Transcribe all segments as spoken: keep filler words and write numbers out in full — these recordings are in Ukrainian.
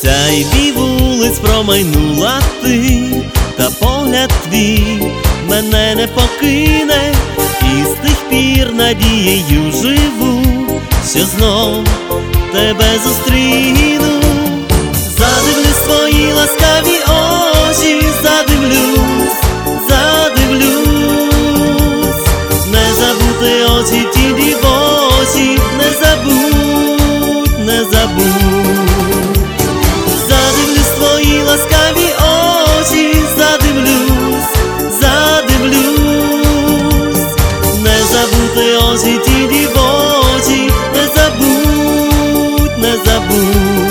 Сяйві вулиць промайнула ти, та погляд твій мене не покине, і з тих пір надією живу, що знов тебе зустріну. Задивлюсь в твої ласкаві очі, задивлюсь, задивлюсь, не забути очі ті дівочі, не забудь, не забудь. Задивлюсь в твої ласкаві очі, задивлюсь, задивлюсь, не забути очі ті дівочі, не забудь, не забудь.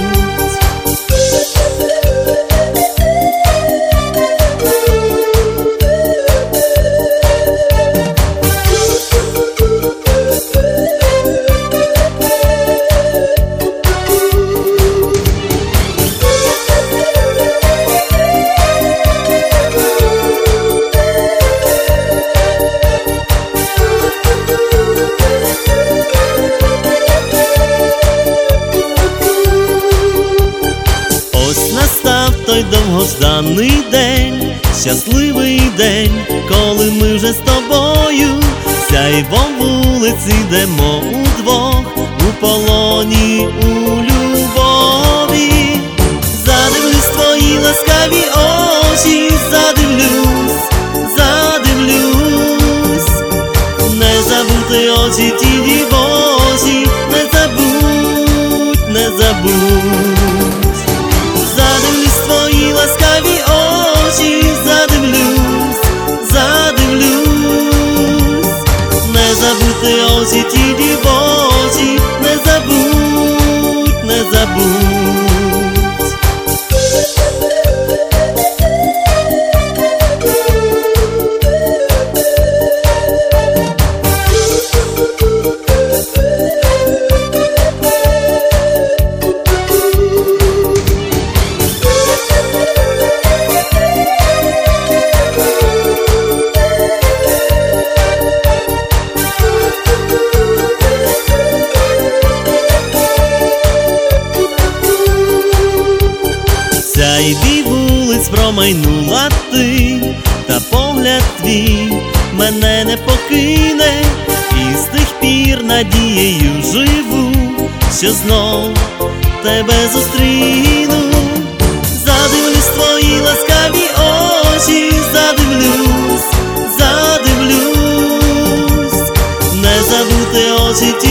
Той довгожданий день, щасливий день, коли ми вже з тобою сяйвом вулиць ідемо удвох, у полоні, у любові. Задивлюсь в твої ласкаві очі, задивлюсь, задивлюсь, не забути очі ті дівочі, не забудь, не забудь. Задивлюсь в твої ласкаві очі, задивлюсь, задивлюсь, не забути очі ті дівочі, не забудь, не забудь. Сяйві вулиць промайнула ти, та погляд твій мене не покине, і з тих пір надією живу, що знов тебе зустріну. Задивлюсь в твої ласкаві очі, задивлюсь, задивлюсь, не забути очі ті